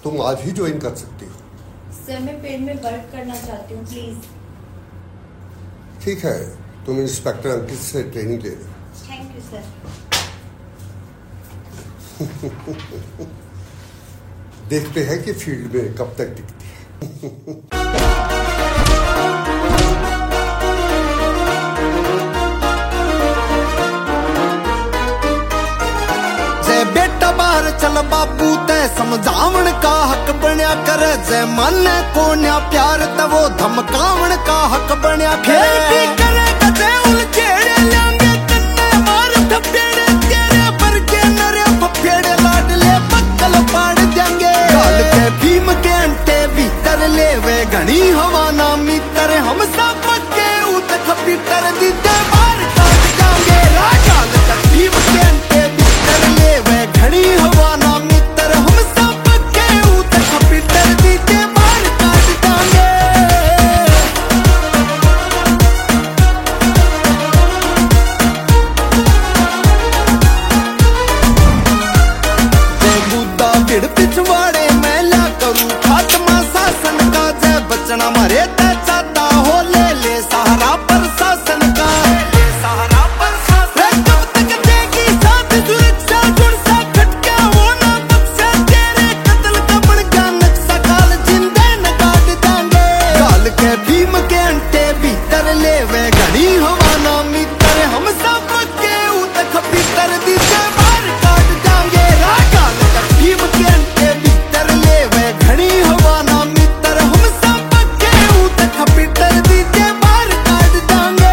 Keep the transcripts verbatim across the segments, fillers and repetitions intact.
तुम आज ही ज्वाइन कर सकती हो। सर मैं पेड़ में वर्क करना चाहती हूँ, प्लीज। ठीक है, तुम इंस्पेक्टर अंकित से ट्रेनिंग ले लो। Thank you sir. देखते हैं कि फील्ड में कब तक टिकती है। बेटा बाहर चल बाबू ते समझावन का हक बनया कर, जय माने को न्या प्यार ते वो धमकावन का हक बनया करे। करे कदे उलझेड़े लांगे कन्ने मार थपेड़े, तेरे बरके नरे फफेड़े लाडले पक्कल पाड़ देंगे। गाल के भीम के अंटे भीतर लेवे घनी हवा ना मीतर, हम सब पक्के उत खपीटर दीते बाहर काट जाएंगे। गाल के भीम के अंटे भीतर लेवे घनी हवा ना मीतर, हम सब पक्के उत खपीटर दीते बाहर काट जाएंगे। जय बुद्धा भिड़ पिछवाड़े मैं ला करूं खात्मा शासन का, जय बचना मरे ते चाहता हो ले ले सहारा प्रशासन का। सहारा प्रशासन कब तक देगी साथ सुरक्षा, जुड़ सा खटका हो ना बख्शा, तेरे कत्ल का बन गया नक्शा काल जिंदे न काट देंगे। गाल के भीम के अंटे भीतर लेवे घनी हवा ना मीतर, हम सब पक्के उत खपीतर दीते बाहर काट जाएंगे। गाल के भीम के अंटे भीतर लेवे घनी हवा ना मीतर, हम सब पक्के उत खपीतर दीते बाहर काट जाएंगे।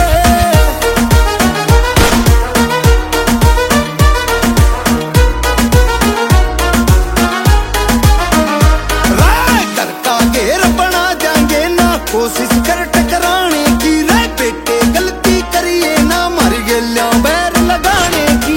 राय कर का घेर बना जाएंगे ना कोशिश कर टकराने की, रे बेटे गलती करिए ना मर गेल्या बैर लगाने की।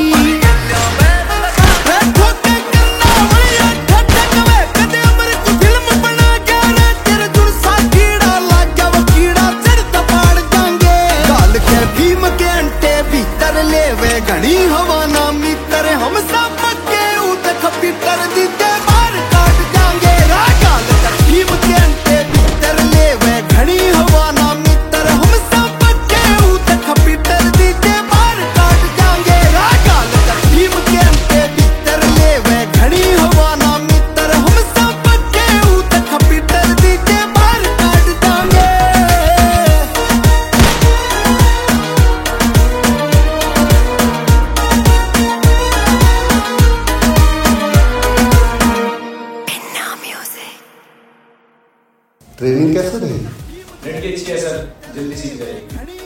रे ठोके करना वड़िया ठटक वे कदे अमर को फिल्म बना गया रे, तेरे जुड़ सा कीड़ा लाग गया वो कीड़ा चढ़ तपाड़ जाएंगे। गाल के भीम के अंटे भीतर लेवे घनी हवा ना मीतर, हम सब पक्के उत खपीटर दीते बाहर काट जाएंगे। गाल के भीम के अंटे भीतर लेवे घनी हवा ना मीतर, हम सब पक्के उत खपीटर दीते बाहर काट जाएंगे। गाल के भीम के अंटे भीतर लेवे घनी हवा ना मीतर, हम सब पक्के उत खपीटर दीते बाहर काट जाएंगे। ट्रेनिंग कैसे रही? नेट की अच्छी है सर, जल्दी सीख जाएगी।